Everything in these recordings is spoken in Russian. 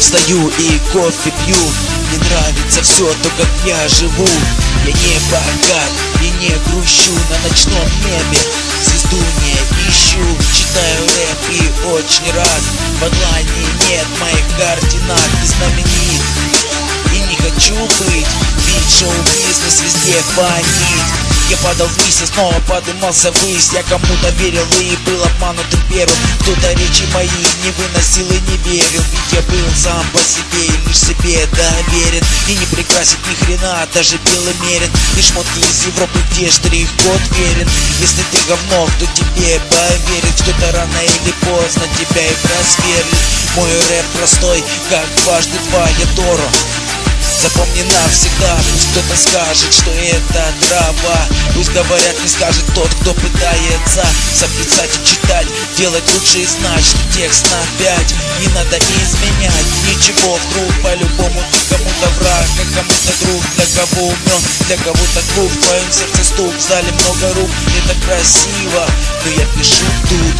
встаю и кофе пью. Мне нравится все то, как я живу. Я не богат и не грущу на ночном небе. Звезду не ищу, читаю рэп и очень рад. В онлайне нет моих координат. Ты знаменит и не хочу быть, ведь шоу-бизнес везде фонит. Я падал вниз и снова подымался ввысь. Я кому-то верил и был обманутым первым. Кто-то речи мои не выносил и не верил. Ведь я был сам по себе и лишь себе доверен. И не прикрасит ни хрена, даже белый мерен. И шмотки из Европы, где штрих-код верен. Если ты говно, то тебе поверит. Кто-то рано или поздно тебя и просверлит. Мой рэп простой, как дважды два, я Торо. Запомни навсегда, пусть кто-то скажет, что это трава. Пусть говорят, не скажет тот, кто пытается записать и читать. Делать лучше и знать, что текст на 5 не надо изменять. Ничего, вдруг по-любому ты кому-то враг, а кому-то друг. Для кого умен, для кого-то глуп. В твоем сердце стук, в зале много рук. Это красиво, но я пишу тут.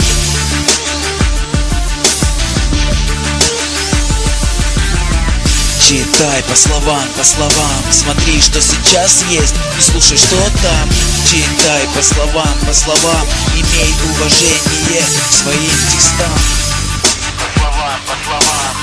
Читай по словам, смотри, что сейчас есть, не слушай, что там. Читай по словам, имей уважение к своим текстам. По словам.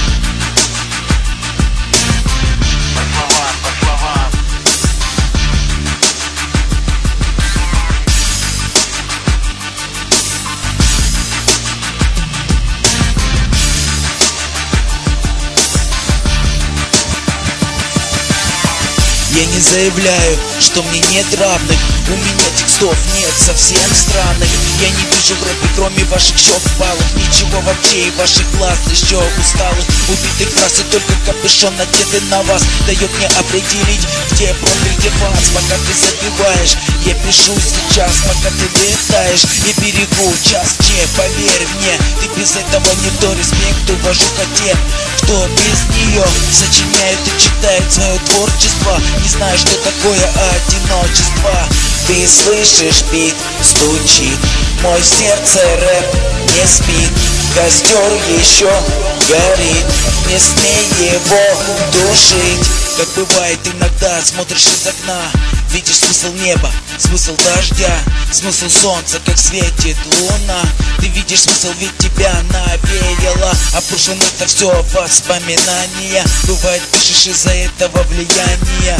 Я не заявляю, что мне нет равных. У меня текстов нет совсем странных. Я не вижу в рэпе, кроме ваших щек впалых, ничего вообще, и ваших глаз еще усталых. Убитых фраз и только капюшон надетый на вас дает мне определить, где промпель, где фанс. Пока ты забиваешь, я пишу сейчас, пока ты летаешь. И берегу час че, поверь мне, ты без этого не то. Респект увожу хотя кто без нее сочиняет и читает свое творчество. Не знаю, что такое одиночество. Ты слышишь, бит стучит, мой сердце рэп не спит. Костер еще горит, не смей его тушить. Как бывает иногда, смотришь из окна, видишь смысл неба, смысл дождя, смысл солнца, как светит луна. Ты видишь смысл, ведь тебя навеяло, а прошлым это все воспоминания. Бывает, пишешь из-за этого влияния.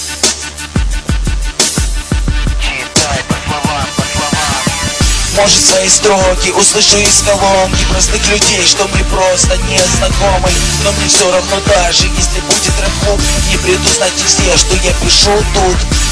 Читай по словам. Может, свои строки услышу из колонки простых людей, что мне просто не знакомы. Но мне все равно, даже если будет рэп-клуб, не приду знать везде, что я пишу тут.